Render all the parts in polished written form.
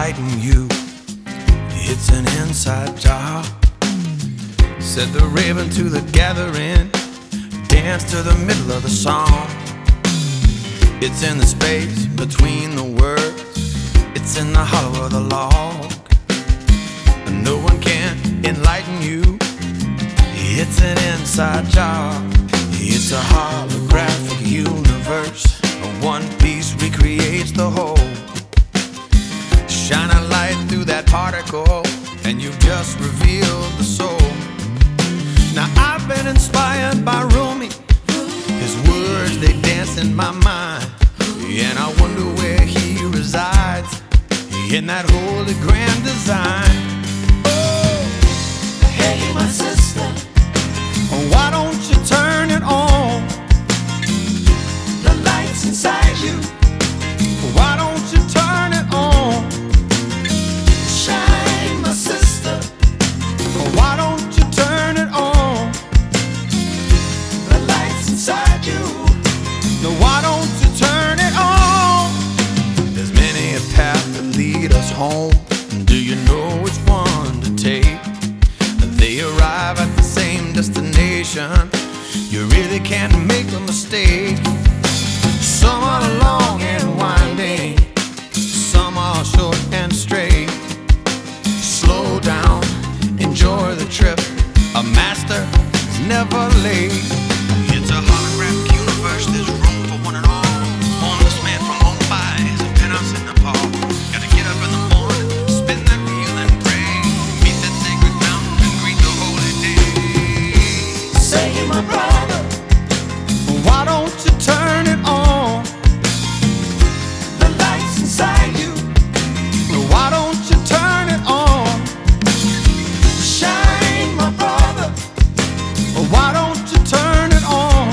enlighten you. It's an inside job. Said the raven to the gathering, dance to the middle of the song. It's in the space between the words, it's in the hollow of the log. No one can enlighten you. It's an inside job. It's a holographic universe. One piece recreates the whole. Shine a light through that particle, and you've just revealed the soul. Now I've been inspired by Rumi. His words, they dance in my mind, and I wonder where he resides in that holy grand design. Hey, my sister, Why don't you turn it on? the light's inside you. Why don't you turn it on? Shine, my sister, Why don't you turn it on? the light's inside you. No, why don't you turn it on? There's many a path that lead us home. Do you know which one to take? They arrive at the same destination. You really can't make a mistake. Some are long and winding, some are short and straight. Slow down, enjoy the trip. A master is never late. It's a holographic universe, there's room for one and all. Homeless man from Mumbai has a penthouse in Nepal. Gotta get up in the morning, spin that wheel and pray. Meet that sacred mountain and greet the holy day. Say, my brother, Why don't you turn it on? the light's inside you. Why don't you turn it on? Shine, my brother, Why don't you turn it on?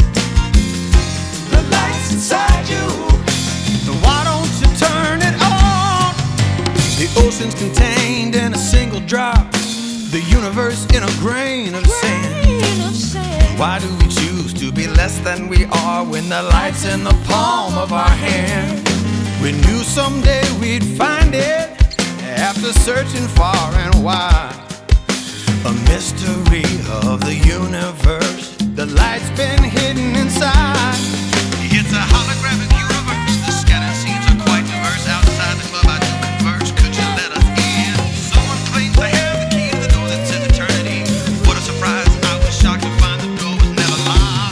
the light's inside you. Why don't you turn it on? The ocean's contained in a single drop, the universe in a grain of sand. Why do we choose to be less than we are when the light's in the palm of our hand? We knew someday we'd find it after searching far and wide. A mystery of the universe, the light's been hidden inside. It's a holographic universe, the scattered scenes are quite diverse. Outside the club I do converse, could you let us in? Someone claims to have the key to the door that says eternity. What a surprise, I was shocked to find the door was never locked.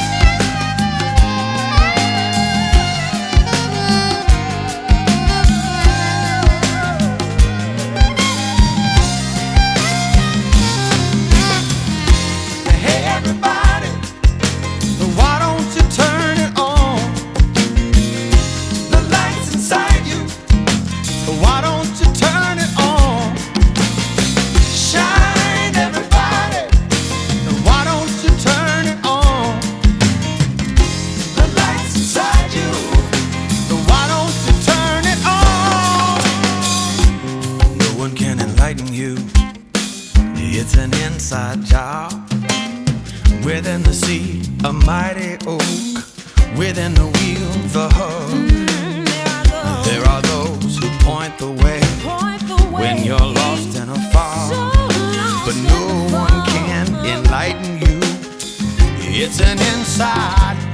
Hey, everybody, Why don't you turn it on? the light's inside you. Why don't you turn it on? Shine, everybody, Why don't you turn it on? the light's inside you. Why don't you turn it on? No one can enlighten you. It's an inside job. Within the sea, a mighty oak. Within the wheel, the hub. There are those who point the way when you're lost in a fog. But no one can enlighten you. It's an inside